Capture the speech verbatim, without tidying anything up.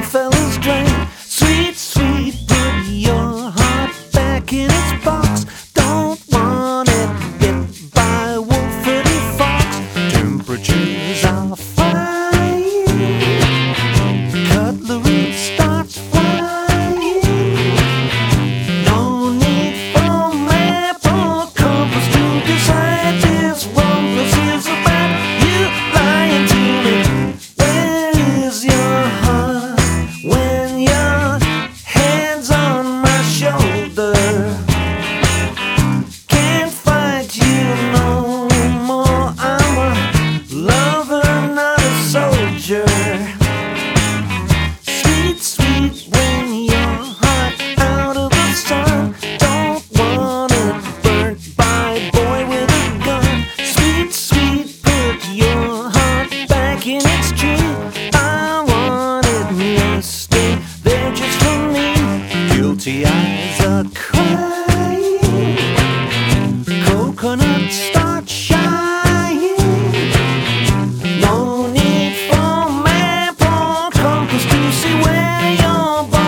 fella's drain. Sweet, sweet, put your heart back in its box. Don't want it bit by a wolf-footed fox. Temperatures are fine, cutlery starts flying. No need for map or compass to decide this wrong. This is about you lying to me. Where is your heart when your hand's on my shoulder? Can't fight you no more. I'm a lover, not a soldier. Sweet, sweet, when your heart out of the sun. Don't want it burnt by a boy with a gun. Sweet, sweet, put your heart back in its tree. I want it to stay there just for me. Guilty eyes are crying, coconut start shining. No need for map or compass to see where your